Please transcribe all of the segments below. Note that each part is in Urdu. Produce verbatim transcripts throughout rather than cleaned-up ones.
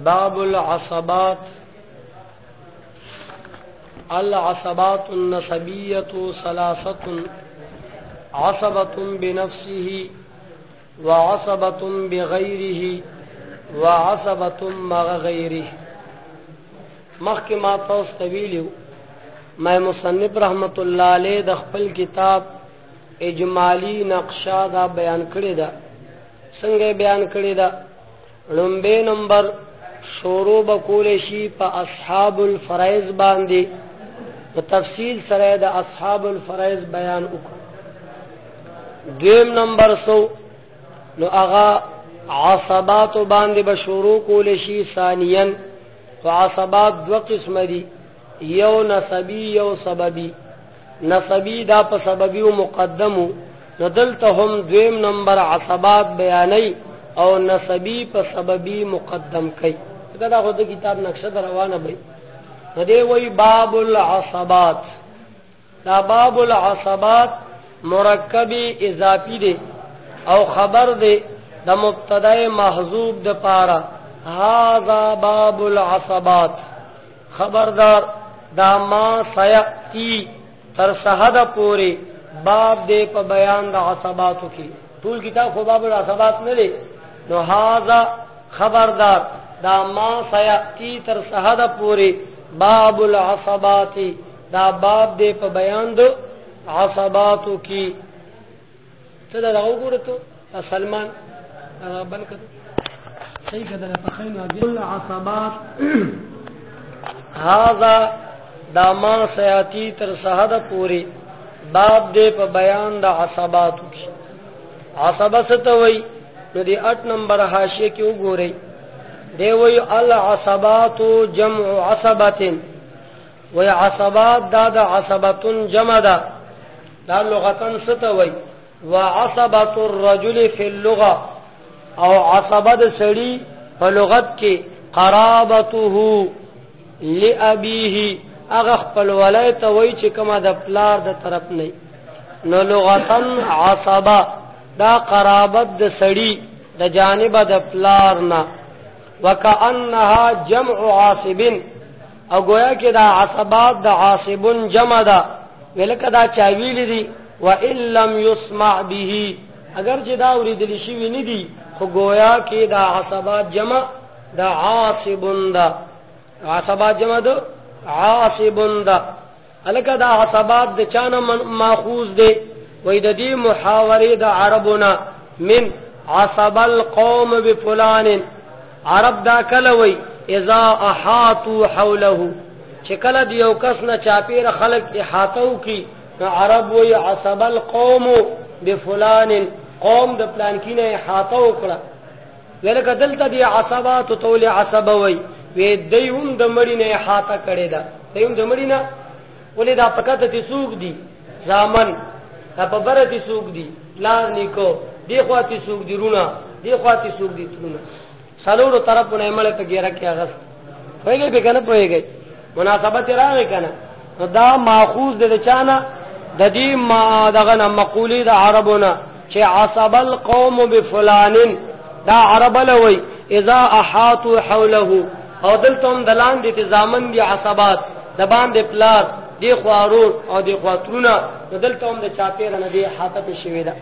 باب العصبات. العصبات النسبیۃ ثلاثۃ عصبۃ بنفسه وعصبۃ بغیره وعصبۃ مع غیره. محکمات طویلیو میں مصنف رحمت اللہ علیہ د خپل کتاب اجمالی نقشہ دا بیان کړی دا. څنګه بیان کړی دا؟ لومبه نمبر شروع بکول شی په اصحاب الفرائض باندې په تفصیل سره د اصحاب الفرائض بیان وکړ. دویم نمبر سو نو اغا عصبات باندې به شروع کول شی. ثانیاً عصبات دو قسم دي، یو نسبی یو سببی. نسبی دا په سببی او مقدمو، نو دلته هم دویم نمبر عصبات بیانای او نسبی په سببی مقدم کای. دا خو د کتاب نقشه روانه بی. دې وی باب العصبات. دا باب العصبات مرکب اضافی دی او خبر دی د مبتدا محذوب د پارا. هذا باب العصبات، خبردار دا ما سیاتی تر سحد پوری باب دے پا بیان دا عصباتو کی. طول کتاب خو باب العصبات نہ دے، نو هذا خبردار دا ما سیاتی تر سحد پوری باب العصبات، دا باب دے پا بیان دا عصباتو کی. صدا دا گورتو سلمان بن کر صحیح کدر پخین العصبات. هذا دا ما سیاتی تر سحد پوری باب دے پا بیان دا عصباتو کی. عصبہ ستوئی نو دی اٹھ نمبر حاشیے کیوں گو رہی دے وی العصبات جمع عصبت. وی عصبات دا دا عصبت جمع دا دا لغتن ستوئی. وعصبت الرجل فی اللغة او عصبت سڑی پا لغت کی قرابته لأبیه اغخ پل ولیت وی چکما دا پلار دا طرف نئی. نو لغتن عصبا دا قرابت دا سڑی دا جانب دا پلارنا. وکأنها جمع عاصبن، او گویا کہ دا عصبات دا عاصبن جمع دا ولکہ دا چاویلی دی. وَإِن لَّمْ يُسْمَعْ بِهِ، اگر جدا اوریدلی شوی ندی خو گویا کہ دا عصبات جمع دا عاصبن دا. عصبات جمع دا عاصبن دا. الکہ دا عصبات دا چانا ماخوذ دے وی دا دی محاوری دا عربنا من عصب القوم بفلان. عرب دا کلوی اذا احاطو حوله، چکل دیو کسنا چاپیر خلق احاطو کی عرب وی عصب القوم بفلان، قوم دا پلان کی نے احاطو کلا. ویلکہ دلتا دی عصبات طول عصب وی وی دیون دا مڑی نے احاطا کرے دا. دیون دا مڑی نا ولی دا پکتا تی سوک دی زامن، دا پا برتی سوک دی لار نیکو، دی خواتی سوک دی رونا، دی خواتی سوک دی ترونا. سالورو طرف انہیں ملے پا گیرہ کیا غست ہوئے گئی پہ کنا پوئے گئی مناسبت راگئی کنا. دا ماخوذ دے چانا دا دی ما دغنا مقولی دا عربونا چھ عصب القوم بفلانن. دا عرب لوی اذا احاطو حوله، او دلتم دلان دی تزامن دی عصبات دبان دی پلار دی خوارون او دی خواترونا دلتم دی چاپیرن دی حاطت شوی دا.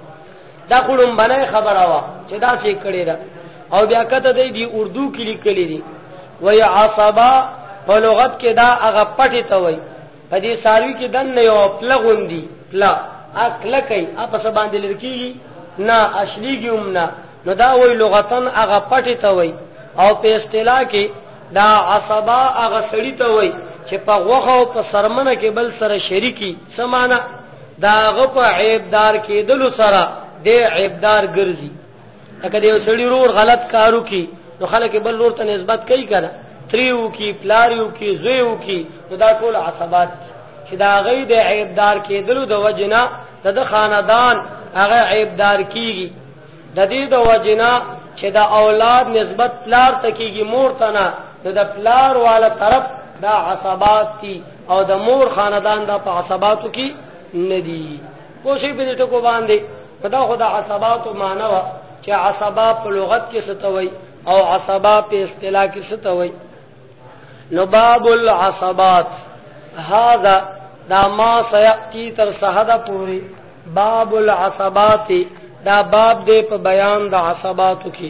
دا خلوم بنای خبر آوا چھ دا سیک کردی دا. او بیا کتا دی دی اردو کی لکلی دی وی عصبا پا لغت کے دا اغا پٹی تاوی پا دی ساروی کی دن نیو پلغن دی پلا اکلکی اپا سبان دی لرکی گی نا اشلی گی امنا. نو دا وی لغتن اغا پٹی تاوی او پی استلا کی دا عصبا اغا سڑی تاوی چھ پا غوخا و پا سرمنہ کے بل سر شریکی سمانا دا غپا عیبدار کی دلو سرا دے عیبدار گرزی. اگر دیو سڑی رور غلط کارو کی نو خلق بل رور تا نسبت کئی کنا، تریو کی پلاریو کی زویو کی. نو دا کول عصبات چھ دا غید عیبدار کی دلو دا وجنا دا دا خاندان اگر عیبدار کی گی. دا دی دا وجنا چھ دا اولاد نسبت پلار تکی گی مور تنا، دا دا پلار والا طرف دا عصبات تی او دا مور خاندان دا پا عصباتو کی ندی. کوشی پی دیتو کو باندے دا خدا عصباتو مانوا چې عصبا په لغت کې ستوي او عصبا په اصطلاح کې ستوي. نو باب العصبات هذا دا ما سيأتي تر صحدا پوری باب العصبات دا باب دے په بیان دا عصباتو کی.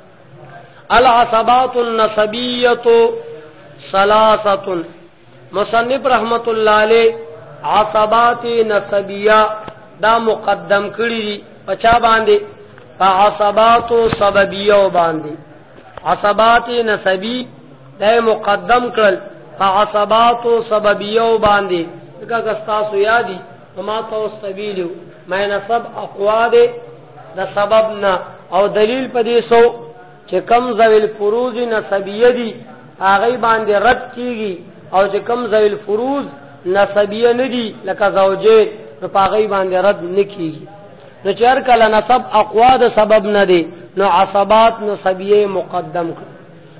العصبات النسبیت ثلاثه مصنف رحمت الله علیہ عصبات نسبیہ دا مقدم کړی دي پچا باندې په عصبات سببیہ باندې. عصبات نسبی دا مقدم کړل په عصبات سببیہ باندې. دغه تاسو یادی وما توسبیلو مې نسب اقواد د سببنا او دلیل پدې سو چې کم ذویل فروض نسبیه دي هغه باندې رد کیږي او چې کم ذویل فروض نسبیه نه دي لکه زوجین نو هغه باندې رد نکیږي. نو چر کله نسب اقواد سبب نه دي نو عصبات نسبیه مقدم کړ.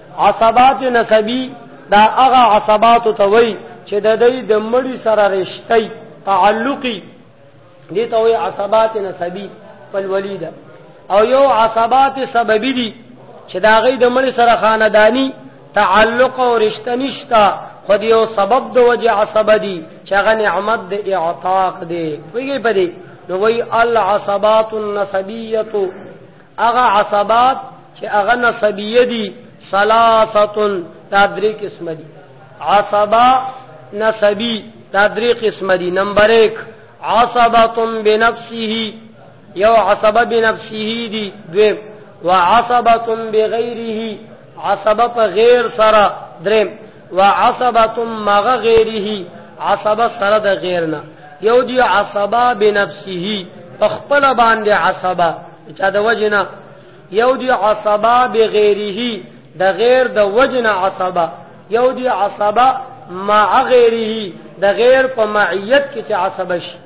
عصبات نسبی دا هغه عصبات ته وای چې د دې د مړي سره رشتي تعلقي دي ته وای عصبات نسبی فالولیده. او یو عصبات سببی دي چې دا غي د مړي سره خاندانی تعلق او رشتہ نشتا خو دیو سبب د وجه عصب دي چې هغه نعمت د اعتاق دي. ویږي پدې نو وی العصبات النسبیه هغه عصبات چې هغه نسبیه دي ثلاثه تدری قسم دي. عصبا نسبی تدری قسم دي. نمبر ایک عصبه بنفسه یو عصبه بنفسه دي. دویم وعصبه بغیره عصبه په غیر سره. دریم وعصبه مغ غیره عصبه سره د غیرنا. یو دی عصبه بنفسه خپل باندې عصبه چې د وجنا. یو دی عصبه بغیره د غیر د وجنا عصبه. یو دی عصبه مع غیره د غیر په معیت کې چې عصبه شي.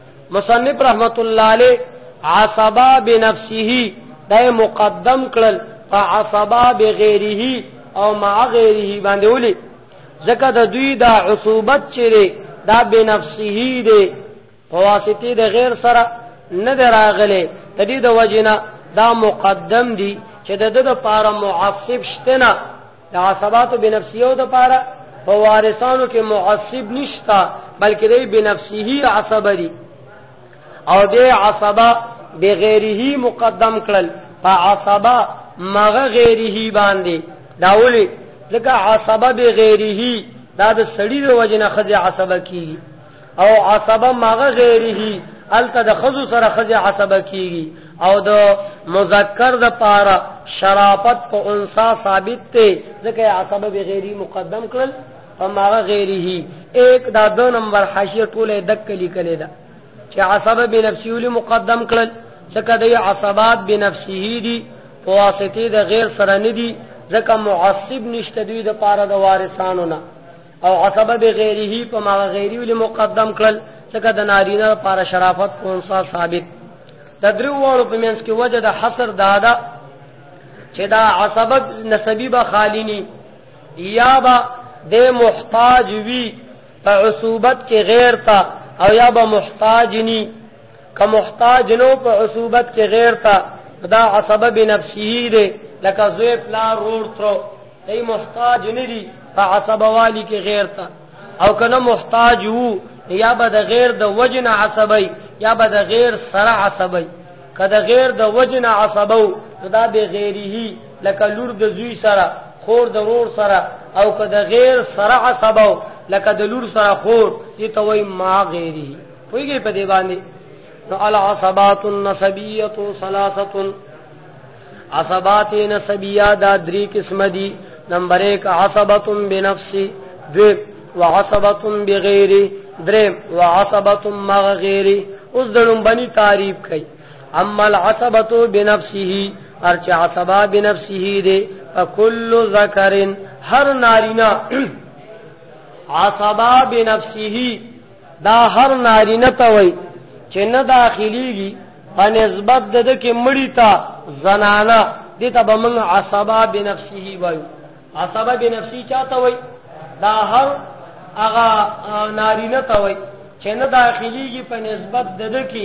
مصنف رحمت الله علیه عصبه بنفسه دا مقدم کړل فعصبه بغیره او مع غیره باندې ولي ځکه د دوی دا عصوبت چره دا بنفسه دی په واسطه د غیر سره نه دراغله. د دې د وجنه دا مقدم دی چې د د لپاره معصب شته نه. د عصبات بنفسه د لپاره په وارثانو کې معصب نشتا بلکې دی بنفسه عصب دی. او دې عصبه بغیره مقدم کړل فعصبه مغ غیره باندې. داولی لکه عصبه بغیره دا د سړی د وجنه خځه عصبه کیږي او عصبه مغ غیره الته د خذو سره خځه عصبه کیږي. او د مذکر د پاره شرافت په انثى ثابت ته ځکه عصبه بغیره مقدم کړل فمغ غیره. ایک دا دو نمبر حاشیه ټوله دک لیکل دا چې عصبه بنفسه مقدم کړل ځکه د عصبات بنفسه دي په واسطه د غیر سره نه دي ځکه معصب نشته دوی د پاره د وارثانو نه. او عصبه بغیره په ما غیره ول مقدم کړل ځکه د نارینه لپاره شرافت په انصاف ثابت. د درو وړو په منځ کې وجه د حصر دادا چې دا عصبه نسبی به خالینی یا به د محتاج وی په عصوبت کې غیر تا او یا به محتاج نی که محتاج نو په عصوبت کې غیر تا دا عصبه بنفسه دی لکه زوی پلا روړ ترو ای محتاج ندی په عصبه والی کې غیر تا. او کنه محتاج وو یا به د غیر د وجنه عصبی یا به د غیر سره عصبی. کله غیر د وجنه عصبو دا به غیره لکه لور د زوی سره خور د رور سره. او کله غیر سره عصبو لکه د لور سره خور دي ته وای ما غیره. ویږي په دی باندې نو العصبات النسبیه ثلاثه عصبات نسبیه دا درې قسم دي. نمبر ایک عصبه بنفسه. دو وعصبه بغیره. دریم وعصبه مع غیره. اوس دلم بنی تعریف کړي. اما العصبه بنفسه ارچ عصبه بنفسه دي فكل ذکر هر نارینا عصبه بنفسه دا هر نارینه ته وای چې نه داخليږي په نسبت د کې مړی تا زنانا دي ته بمن عصبه بنفسه وای. عصبه بنفسه چاته وای دا هر هغه نارینه ته وای چې نه داخليږي په نسبت د کې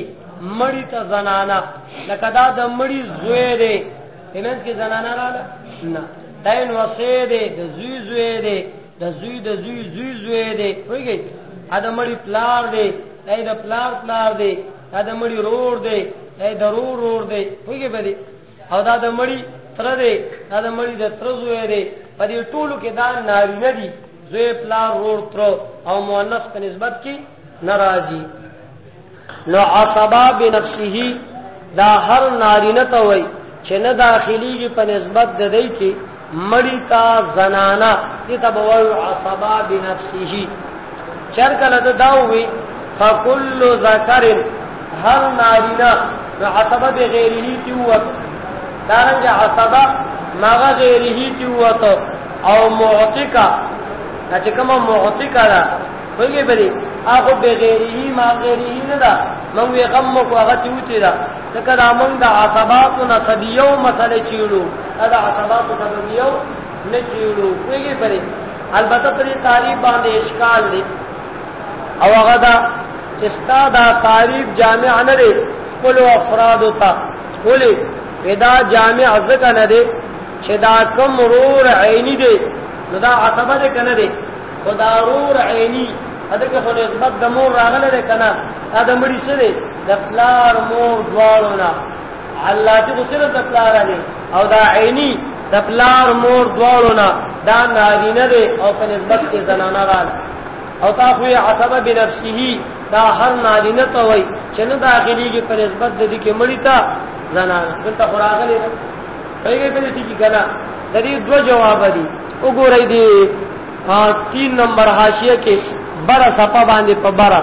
مړی ته زنانا لکه دا د مړی زوی دی پمنځ کې زنانا رااله نه داین وصی دی د زوی زوی دی د زوی د زوی زوی زوی دی وایي ا د مړی پلار دی دای د پلار پلار دی دا د مړی رور دی دای د رور رور دی وایي به او دا د مړی تر دی دا د مړی د تر زوی دی په دې ټولو کې دا نارینه دي زوی پلار رور تر او مؤنث په نسبت کې ناراضي نو عصبا بنفسه دا هر نارینه ته وای چې نه داخليږي په نسبت د دې کې مړی تا زنانا دې ته وای عصبا بنفسه چر کله دا وای فكل ذکر هر نارینه نو عصبا بغیره تی وته دارنګه عصبا ما غیره تی وته او معتقا چې کومه معتقا ده وایي بری هغه بغیره ما غیره نه ده مونږ یې غم کو هغه چوتې ده ځکه دا مونږ د عصبات نه صدیو مسله چیړو دا عصبات صدیو نه چیړو وایي بری البته پرې تعریف باندې اشکال دی او هغه دا استاد تعریف جامع نه دی ټول افراد ته ولې ودا جامع ځکه نه دی چې دا کوم رور عینی دی نو دا عصبه ده کنه دی خدا رور عینی اته په نسبت د مور راغله ده کنه دا د مړي سره د پلار مور دواړو الله چې سره د پلار دی او دا عینی د پلار مور دواړو دا نارینه ده او په نسبت کې زنانه راغله او تا خو عصبه بنفسه دا هر نارینه ته وای چې نه داخليږي په نسبت د دې کې مړی تا زنانه دلته راغله پیګه په دې کې کنه د دې دو جواب دي وګورئ دي تین نمبر حاشیه کې بڑا صفه باندې په بڑا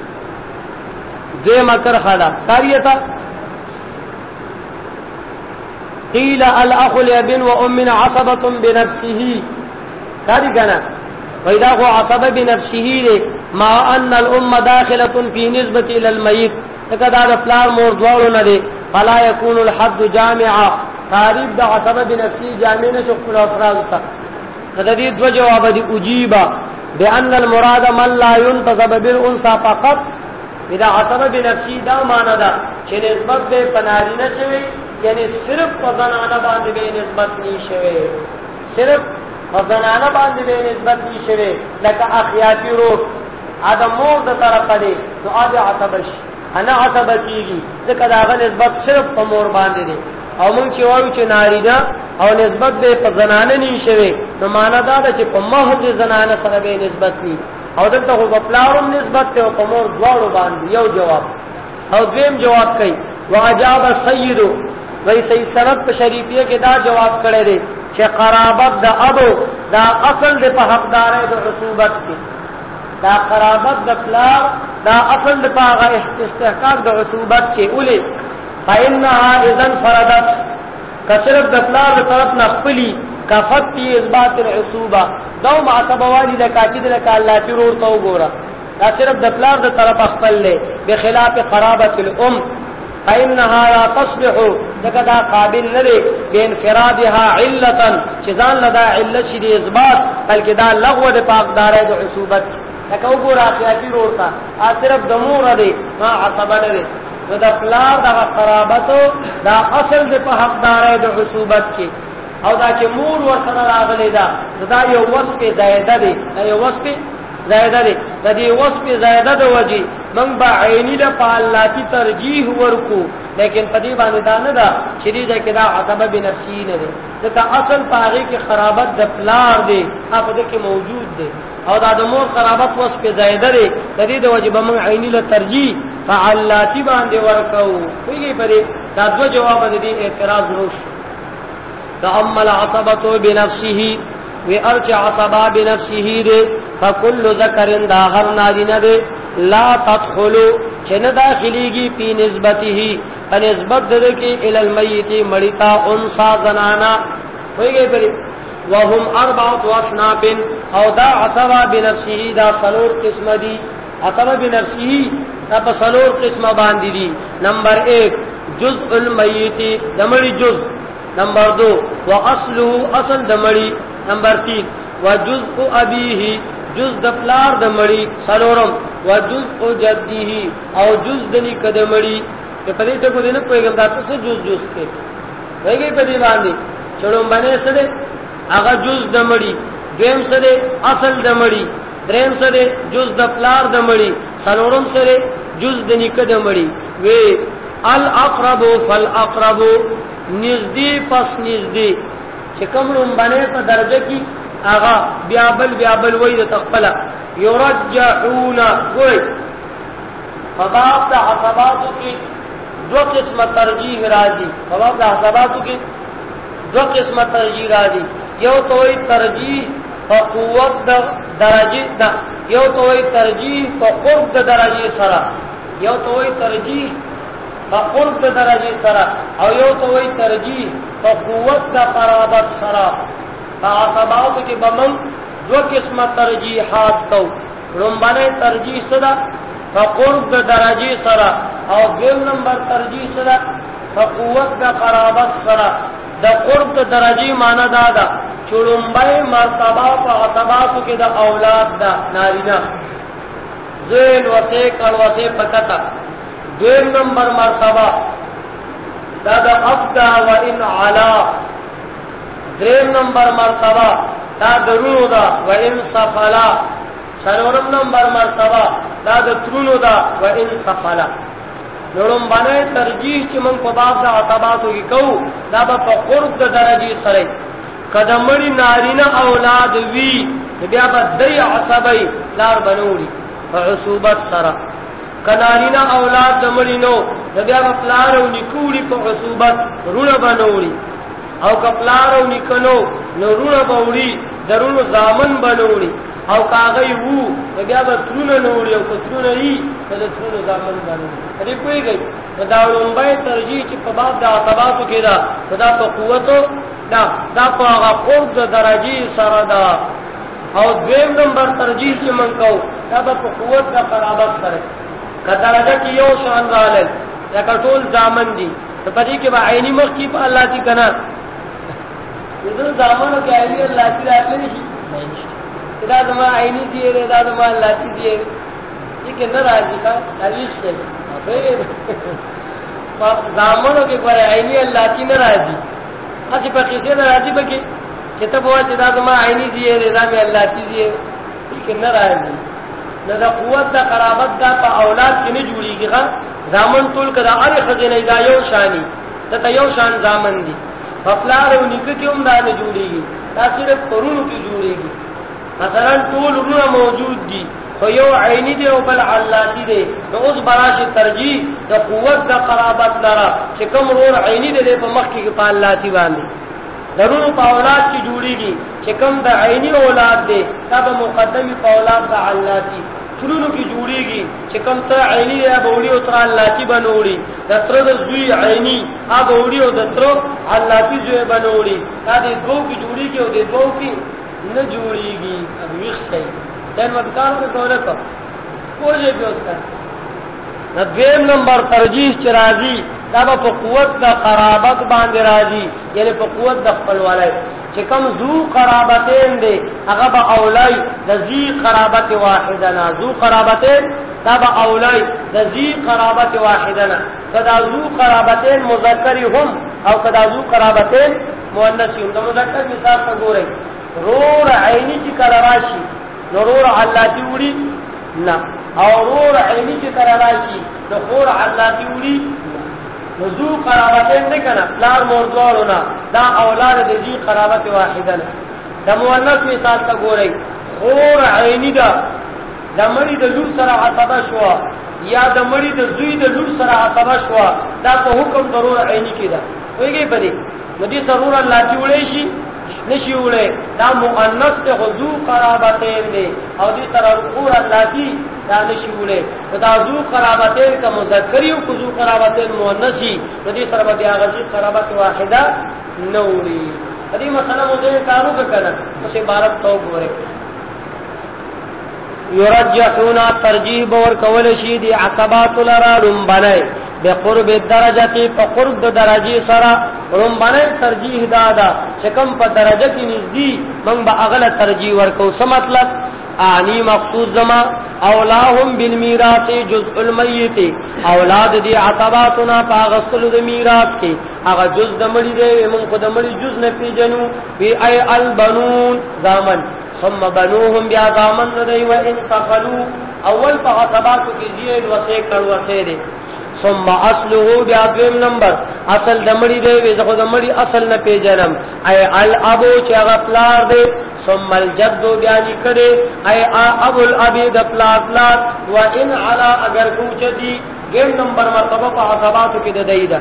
دیم کر خلا کاریتا قیل الاخ لابن وام عصبه بنفسه کاری کنا پیدا کو عصبه بنفسه دے ما ان الام داخله في نسبه الى الميت کدا د پلار مور دوالو نه دي فلا يكون الحد جامعا تعریف د عصبه بنفسه جامع نه شو خپل افراد تا کدا دې دو جواب دي اجيبا بان المراد من لا ينتسب بالانثى فقط اذا عصبه بنفسه دا معنا دا چې نسبت به پنارینه شوی یعنی صرف پزنانه باندې به نسبت ني شوی صرف پزنانه باندې به نسبت ني شوی لکه اخیاتی روح ادم مور د طرف دی نو اده عصبش انا عصبه کیږي ځکه دا غو نسبت صرف په مور باندې دی او مونږ چې وایو چې نارینا او نسبت به په زنانه ني شوی نو معنا دا ده چې په محض زنانه سره به نسبت ني او دلته په پلاړم نسبت ته په مور دواړو باندې یو جواب او دویم جواب کوي واجاب السيد وای سید سند په شریفیه کې دا جواب کړی دی چې قرابت د ابو دا اصل د په حقدارې د عصوبت کې دا قرابت د پلار دا اصل د پاغه استحقاق د عصوبت کې اولي فإنها اذن فردت کثرت د پلار د طرف نه خپلی کفت تی اثبات العصوبه دو معتبه والی د کاکید له الله چې ورور تو ګوره دا صرف د پلار د طرف خپل له بخلاف قرابت الام فإنها لا تصبح لکدا قابل لري بانفرادها علتا چزان لدا علت شدی اثبات بلکې دا لغو د پاکدارې د عصوبت لکه وګوره اخیاتی ورتا ا صرف د مور دی ما عصبه لري نو د پلار د قرابت دا اصل د په حقدارې د عصوبت کې او دا چې مور ورسره راغلی دا دا یو وصف زائده دی یو وصف زائده دی د دې وصف زائده د وجه من با عینی د پالاتی ترجیح ورکو لیکن پدی باندې دا نه دا چې دې کې دا عصبه بنفسی نه دی دا اصل پاره کې خرابت د پلار دی هغه دې کې موجود دی او دا د مور خرابت وصف زائده دی د دې د وجه من عینی له ترجیح فعلاتی باندې ورکو ویږي پدې دا دو جواب دې اعتراض نوش دا عمل عصبته بنفسه وی ارچ عصبا بنفسه دے فکل ذکرن دا هر نارینه دے لا تدخلو چن داخلیگی پی نسبته فنسبت دے کی الالمیتی مڑیتا انسا زنانا ہوئی گئی پری وهم اربعت واصناف او دا عصبا بنفسه دا صلور قسم دی عصبا بنفسه دا صلور قسم باندی دی نمبر ایک جزء المیتی دمڑی جزء نمبر دو واصله اصل دمڑی نمبر تین وجزء ابیه جز د پلار د مړی سلورم وجزء جدیه او جز د نیک د مړی کہ پدی ته کو دینه کوئی ګم تاسو څه جوز جوز کې وایي پدی باندې چړم باندې سره هغه جوز د مړی دیم سره اصل د مړی دریم سره جوز د پلار د مړی څلورم سره جوز د نیکه د مړی وی الاقرب فالاقرب نزدې پس نزدې چې کوم لوم باندې په درجه کې هغه بیا بل بیا بل وای د تخپل یرجعون وای فباب د حساباتو کې دو قسمه ترجیح راځي فباب د حساباتو کې دو قسمه ترجیح راځي یو توي ترجیح په قوت د درجه ده یو توي ترجیح په قرب د درجه سره یو توي ترجیح په قرب د درجه سره او یو توي ترجیح په قوت د قرابت سره په حساباتو کې بمن دو قسمه ترجیحات تو لومبانه ترجیح سره په قرب د درجه سره او دویم نمبر ترجیح سره په قوت د قرابت سره د قرب د درجه معنی دا ده چړمبای مرتبه په حساباتو کې د اولاد دا نارینا زین وته کړه وته پکتا دویم نمبر مرتبه دا د ابدا و ان علا دریم نمبر مرتبه دا درونو دا و ان صفلا څلورم نمبر مرتبه دا د ترونو دا و ان صفلا نورم باندې ترجیح چې موږ په باب د عتباتو کې کوو دا په قرب د درجه سره قدمړي نارینه اولاد وی بیا به دای عصبی لار بنوري په عصوبت سره کنارینه اولاد د مړي نو بیا به پلار او نکوړي په عصوبت رونه بنوري او کپلار او نکنو نو رونه بوري درونو زامن بنوري او کاغی وو بیا به ترونه نوري او ترونه ای د ترونه زامن بنوري دې کوي دا لومبای ترجیح چې په باب د عتباتو کې دا دا په قوتو دا دا په هغه قرب د درجه سره دا او دویم نمبر ترجیح چې من کو دا په قوت د قرابت سره کله درجه کې یو شان رااله یا ټول ځامن دي په دې کې به عیني مخ کې په الله دي کنه دغه ځامنو کې عیني الله دې راځي شي دا زما عیني دي دا زما الله دې دي چې نه راځي کا تعریف څه په ځامنو کې پر عیني الله دې نه راځي اسی په کې نه راځي به چې ته په چې دا زما عیني دي دا مې الله دې دي چې نه راځي نو دا قوت دا قرابت دا په اولاد کې نه جوړيږي ښا زامن ټول کدا اره خزینه دا یو شانی دا یو شان زامن دي خپلار او نیکه کې هم دا نه جوړيږي دا صرف پرونو کې جوړيږي مثلا ټول ورونه موجود دي خو یو عینی دی او بل علاتی دی نو اوس براش ترجیح د قوت د قرابت لرا چې کوم ور عینی دی په مخ کې په علاتی باندې ضرور په اولاد کې جوړيږي چې کوم د عینی اولاد دی دا به مقدمي په اولاد د علاتی شروع کې جوړيږي چې کوم ته عینی یا بوړي او تر علاتی بنوړي د تر د زوی عینی ا بوړي او د تر علاتی زوی بنوړي دا د دوه کې جوړيږي او د دوه کې نه جوړيږي ابو یخصي دن مدکار کو دولت کوجه بیوستا دویم نمبر ترجیح چې راځي دا په قوت د قرابت باندې راځي یعنی په قوت د خپلوالۍ چې کوم ذو قرابتین دي هغه به اولای د ذی قرابت واحده نه ذو قرابتین دا به اولای د ذی قرابت واحده نه کدا ذو قرابتین مذکر هم او کدا ذو قرابتین مؤنث هم د مذکر مثال ته ګورئ رور عینی چې کله راشي ضرور علاتی وړي نه او رور عینی چې کله راشي د خور علاتی وړي وضو قرابتین نه کنه لار موردورونه دا اولاد د دې قرابت واحده نه د مؤنث مثال ته ګورئ خور عینی دا د مړي د لور سره عتبه شو یا د مړي د زوی د لور سره عتبه شو دا په حکم ضرور عینی کې ده وایي په دې نو دې ضرور علاتی وړي شي نشي وړي دا مؤنث ته حضو قرابتین دي او دې تر خور علاتی دا نشي وړي دا ذو قرابتین کا مذکر او حضو قرابتین مؤنثي دې سره بیا غزي قرابت واحده نوري دې مثلا مو دې کارو وکړه چې عبارت تو ګوره یرجحون ترجیح اور کول شي دي عقبات لرا لم بنای بقرب الدرجه فقرب درجه سرا لم بنای ترجیح دادا چکم په درجه کې نږدې من به اغله ترجیح ورکو څه مطلب انی مقصود زما اولاهم بالمیراث جزء المیت اولاد دی عصباتنا پاغسل د میراث کی هغه جز د مړي دی موږ په د مړي جز نه پیژنو وی ای البنون زامن ثم بنوهم بیا زامن دی و ان فقلوا اول په عصباتو کې زیل وسه کړه وسه دی ثم اصله بیا دویم نمبر اصل د مړي دی وی زغه د مړي اصل نه پیژنم ای الابو چې هغه پلار دی ثم الجد بیا نکړه ای ابو الابي د پلار پلار و ان علا اگر کوچدي ګیم نمبر مرتبه په عصباتو کې د دیدا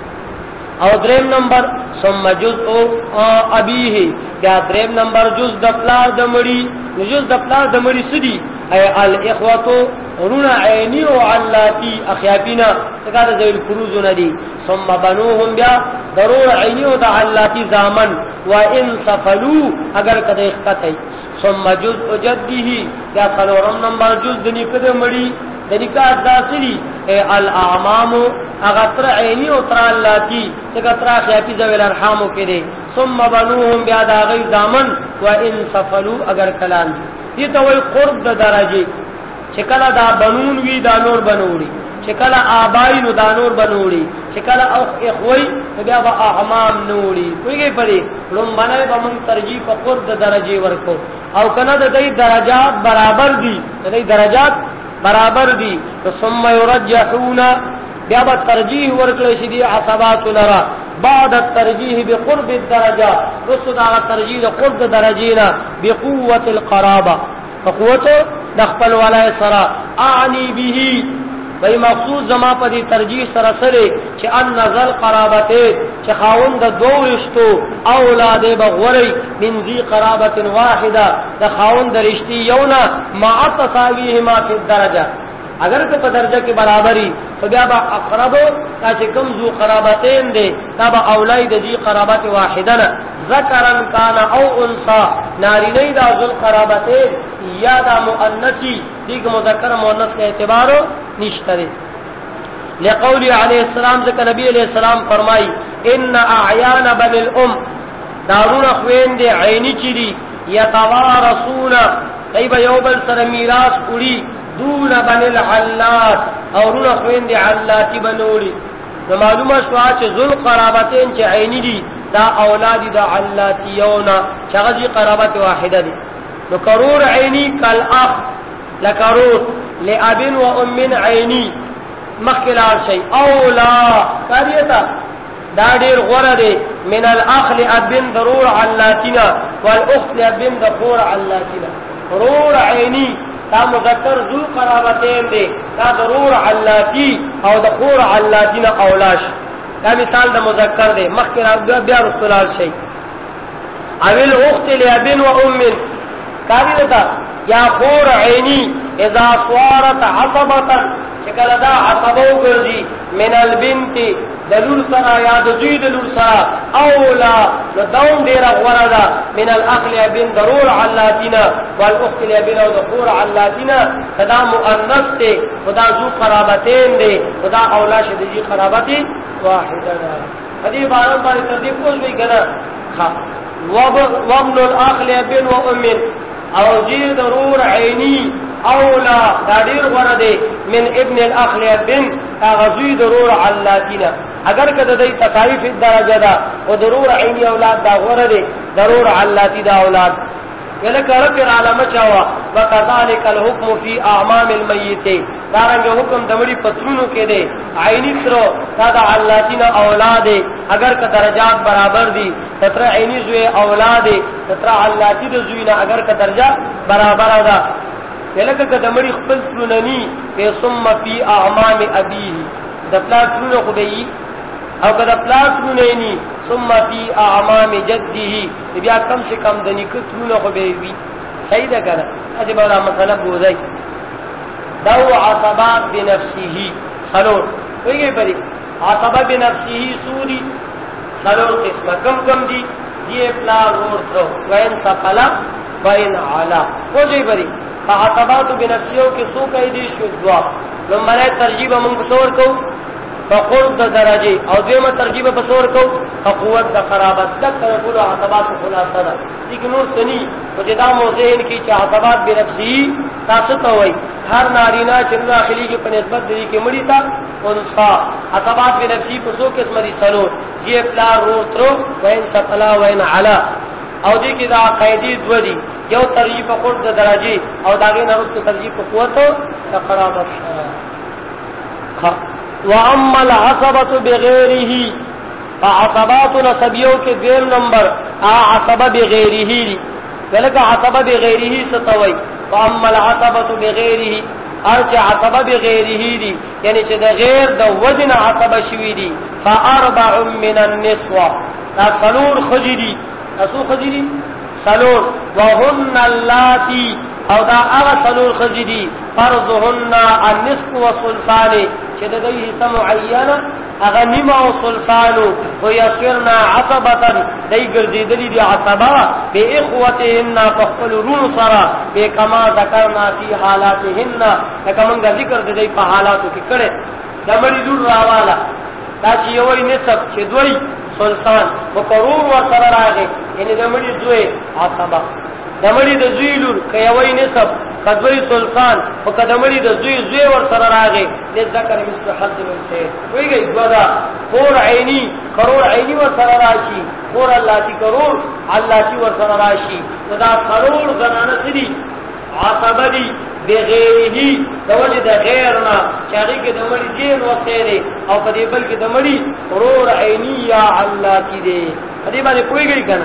او دریم نمبر ثم جزء ابيه بیا دریم نمبر جز د پلار د مړي جز د پلار د مړي سدي ای الاخوه رونا عینی او علاتی اخیابینا تکار ذیل فروز ندی ثم بنوهم بیا ضرور عینی او علاتی زامن و ان صفلوا اگر کده اختی ثم جزء جده یا قلورم نمبر جز دنی کده مړي دنی کا داسلی الاعمام اغتر عینی او تر علاتی تکتر اخیابی ذویل ارحامو کده ثم بنوهم بیا دا غی زامن و ان صفلوا اگر کلان یہ تو قرب د درجه چکلا دا بنون وی دا نور بنوڑی چکلا آبائی نو دا نور بنوڑی چکلا اخوی بیا با احمام نوڑی کوئی گئی پڑی رنبانے با من ترجیح پا قرد درجی ورکو او کنا دا دی درجات برابر دی دا دی درجات برابر دی تو ثم یرجحونا بیا با ترجیح ورکلشی دی عصبات لرا بعد الترجیح بقرب الدرجات رسو دا ترجیح دا قرد درجینا بقوة القرابة فقوة دخل ولا سرا اعنی به بای مخصوص زما په دې ترجیح سره سره چې ان نزل قرابته چې خاوند د دوه رشتو اولاد بغوري من ذی قرابه واحده د خاوند رشتي یونا مع تساویهما فی الدرجه اگر که په درجه کې برابرۍ تو بیا با اقرب چې کم ذو قرابتین دي دا با اولاد ذی قرابت واحده نه ذکرن کان او انثى نارینه دا ذو قرابتین یا دا مؤنثی دیګ مذکر مؤنث کے اعتبار نشته لقول علیہ السلام ذکر نبی علیہ السلام فرمائی ان اعیان بن الام دارون خوین دے عینی چری یتوارثون ایبا یوبل سر میراث اڑی دون بن العلات اورون خوین دے علاتی بنوڑی تو معلومہ شوا چھ ذل قرابتین چھ عینی دی دا اولادی دا علاتیونا چغزی قرابت واحدہ دی نو کرور عینی کل اخ لکرور لابن و امن عینی مخلال شی اولا کاریتا دا دیر غور دے من الاخ لابن ضرور علاتنا والاخت لابن ضرور علاتنا غرور عینی تا مذکر ذو قرابتین دے تا ضرور علاتی او ضرور علاتنا اولاش دا مثال دا مذکر دے مخلال بیا رسولال شی اویل اخت لابن و امن کاریتا یا خور عینی اذا صارت عصبتا شکل دا عصبو گردی من البنت دلول سرا یا دزوی دلول سرا اولا ندون دیر غوردا من الاخل ابن ضرور علاتنا والاخت ابن او ضرور علاتنا خدا مؤنث تے خدا ذو قرابتین دے خدا اولا شدی قرابتی واحدہ حدیث بارم باری تردیف کوش بھی کنا وابن الاخل ابن و امن او جی ضرور عینی اولا دادیر ورده من ابن الاخل ابن اغزوی ضرور علاتینا اگر کده دی تقایف درجه دا و ضرور عینی اولاد دا ورده ضرور علاتی دا اولاد ولکه رب العالم چاوا وکذالک الحکم فی اعمام المیت دارنګ حکم دمړي پترونو کې دی عینی سره دا علاتینا اولاد اگر که درجات برابر دي تتر عینی زوی اولاد تتر علاتی د زوینا اگر که درجه برابر ده ولکه که دمړي خپل سننی په ثم فی اعمام ابيه د پلاتونو خو دی او کدا پلاتونو نی ثم فی اعمام جده بیا کم سے کم د نکتونو خو به وی صحیح ده کنه اجي بولا مسله بوزای دو عصبات بنفسه خلور ویگی پری عصبات بنفسه سوری خلور قسم کم کم دی دی اپلا رور سرو وین سپلا وین علا ویگی پری عصبات بنفسه کی سو کئی دی شدوا نمبر ترجیب من بطور کو فقرب درجه او دیمه ترجیب بصور کو فقوت د قرابت تک ټول عصبات خلاصه ده لیکن نور سنی او جدا موزین کی چاہتبات بنفسی تاسو ته وای هر نارینا چې داخلي کې په نسبت دی کې مړی تا انصا عصبات بنفسی په څو قسم دي سلو یہ پلا رو ترو وین سفلا وین علا او دې کې دا قیدی دو دي یو ترجیب قرب د درجه او داګه نرسته ترجیب قوت د قرابت واما العصبه بغیره فعصبات نسبیوں کے دیم نمبر عصبہ بغیره ولکه عصبہ بغیره ستوي واما العصبه بغیره ارچ عصبہ بغیره دي یعنی چې د غیر د وزن عصبہ شوی دي فاربع من النسوه دا سلور خجری اسو خجری سلور وهن اللاتي او دا هغه سلور خجری فرضهن النصف والثلثان چې د دې حصہ معینه هغه نیمه او ثلثانو ويصيرنا عصبه دای ګرځیدلی دي عصبه به اخوتهن فقل رون سرا به کما ذکرنا فی حالاتهن کما موږ ذکر د دې په حالاتو کې کړه دمړي لور راواله دا چې یوې نسب چې دوی سلطان وقرور ور سره راغی یعنی دمړي دوی عصبه دمړي د زوی لور کوي نسب کدوی سلطان او کدمړي د زوی زوی ور سره راغی د ذکر مثل حد الانثى ویږي دودا خور عینی کرور عینی ور سره راشي خور الله تی کرور الله تی ور سره راشي دا کرور زنانه سړي عصبه دي بغیره دوجه د غیرنا چاري کې دمړي جین وسره او په دې بل کې دمړي کرور عینی یا الله تی دي دې باندې کویږي کنه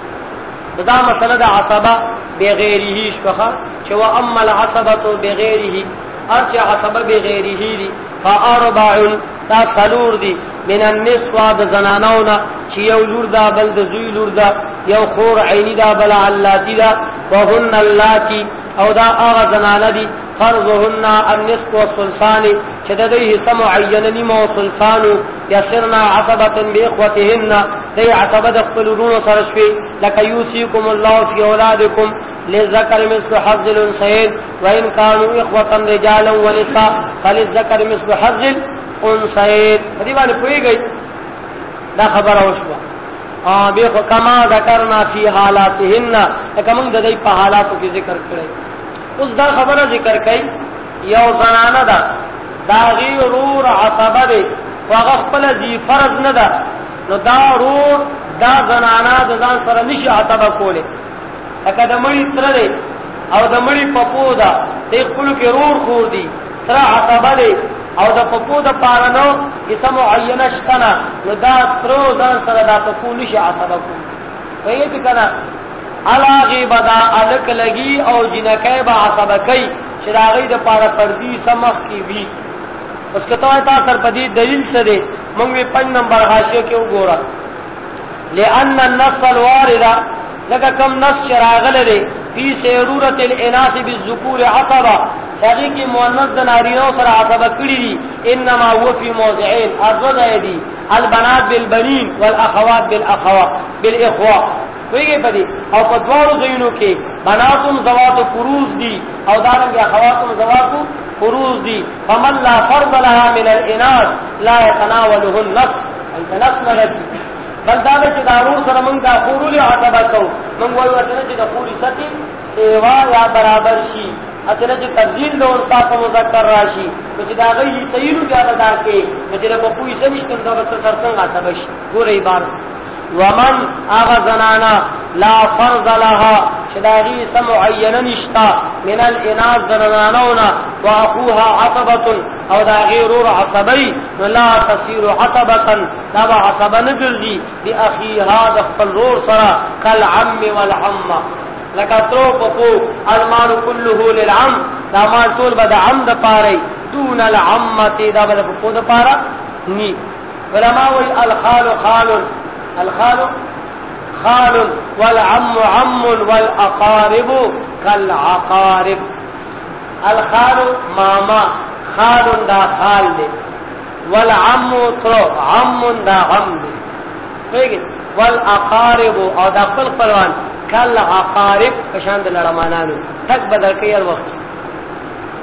دا مسئلہ دا عصبہ بغیره شفخه چې و اما العصبه بغیره ارچ عصبه بغیره دي فاربع تا سلور دي من النسوه د زنانونا چې یو لور دا بل د زوی لور دا یو خور عینی دا بل علاتی دا وهن اللاتي او دا هغه زنانه دي فرضهن النصف والثلثان چې د دې حصہ معینه نیمه او ثلثانو یسرنا عصبه باخوتهن دې عصبه د خپلونو سره شوي لکه یوسیکم الله فی اولادکم للذکر مثل حظ الانثیین وان كانوا اخوه رجالا ونساء فللذکر مثل حظ الانثیین دې باندې پویږي دا خبره وشوه ا به کما ذکرنا فی حالاتهن کما د دې په حالاتو کې ذکر کړی اوس دا خبره ذکر کړي یو زنانه ده دا غیرور عصبه ده واغه خپل دی فرض نه ده نو دا رور دا زنانه د ځان سره نشي عصبه کوله اګه د مړی تر ده او د مړی پپو ده د خپل کې رور خور دي تر عصبه ده او د پپو د پارانو اسم معینه شتنا نو دا تر ځان سره دا پپو نشي عصبه کوله وایي چې کنه علاغی بدا الک لگی او جنکی با عصبکی شراغی دا پارا پردی سمخ کی بھی اس کتو ایتا سرپدی دلیل سدے منگوی پنج نمبر حاشیو کیوں گورا لئن النص الواردہ لگا کم نص شراغل دے فی سیرورت الاناس بالذکور عصبہ شاگی کی مؤنث دنارینوں سر عصبہ کری دی انما هو فی موضعین ارزد ایدی البنات بالبنین والاخوات بالاخوات بالاخوات ویږي پدې او په دوارو ځینو کې بناتم زوات فروز دي او دارنګ اخواتم زوات فروز دي فمن لا فرض لها من الاناث لا يتناوله النص النص نرجي بل دا چې دارو سره موږ دا خورول عتبه کو موږ وایو چې دا خوري ستي سیوا یا برابر شي اته چې تبديل د ورتا په مذکر راشي چې دا غي تیرو جاده دا کې چې په کوئی څه نشته دا څه څنګه عتبه شي ګورې عبارت ومن اغزنانا لا فرض لها شداغي سمعين نشتا من الاناث زنانونا واخوها عصبة او دا غيرور عصبي لا تصير عصبة تبع عصبة نجلدي باخيها دخل رور سرا كالعم والعمة لکه تروپو المال كله للعم دا مال ټول به د عم د پاره دون العمه دا به په د پاره ني علماء وی الخال خال الخال خال والعم عم والاقارب كالعقارب الخال ماما خال دا خال دے والعم ترو عم دا عم دے ٹھیک ہے والاقارب او دا خپل خپلوان کل عقارب کشان د لړمانانو تک بدل کړي وخت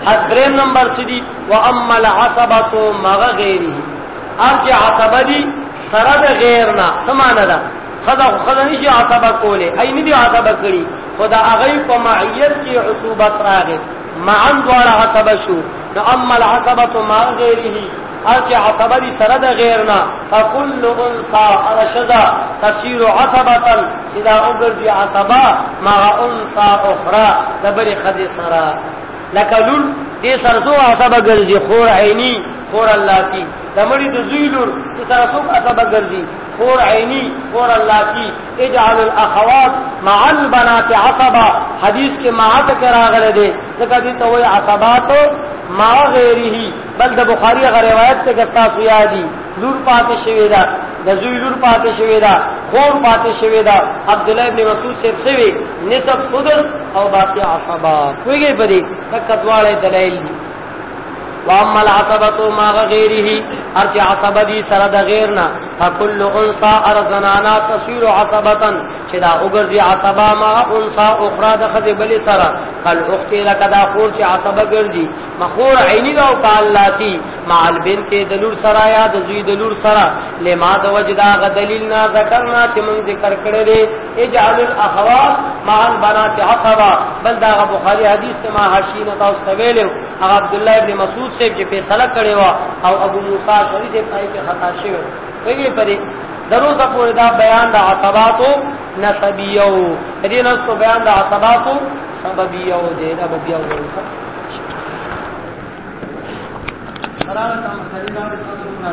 حضرین نمبر سدی واما العصبۃ مع غیره ارجع عصبدی سرد غیرنا سمانه ده خدا خدا نشي عصبه کوله اي ندي عصبه کړي خدا هغه په معیت کې عصوبت راغی معن دوار عصبه شو نو اما العصبة مع غیره ارجع عصبدی سرد غیرنا فكل انثى ارشدا تصير عصبة اذا اغرض عصبه مع انثى اخرى دبر خد سرا لکلل دې سرزو عصبه ګرځي خور عینی خور اللاتی دمړي د زویلور چې سرزو عصبه ګرځي خور عینی خور اللاتی اجعل الاخوات مع البنات عصبه حدیث کې معات کرا غره دي ځکه دې ته وایي عصبات مع غیره بل د بخاری غ روایت ته کتا سیادی لور پاتې شوی دا د زوی لور پاتې شوی دا خور پاتې شوی دا عبد الله ابن مسعود سے سوی نسب صدر او باقی عصبہ کوئی پدې کټواله دلایل دي واما العصبة مع غیره ارجع عصبدی سرد غیرنا فكل انثى ارزنانا تصير عصبة چدا وګرځي عصبه مع انثى اخرى دخل بلی سرا قال اخت لکدا خور چې عصبه ګرځي مخور عینی دا او قالاتی مع البنت دلور سرا یا د زوی دلور سرا لما د وجدا غ دلیلنا ذکرنا چې موږ ذکر کړی دی اجعل الاخوات مع البنات عصبه بل دا بخاری حدیث ته ما حاشیه تاسو ویلو عبد الله ابن مسعود سے چې فیصله کړی و او ابو موسی شری دې پای کې خطا شوی ویږي پرې درو ته پورې دا بیان د عصباتو نسبیو دې نو کو بیان د عصباتو سببیو دې دا بیا وایي سره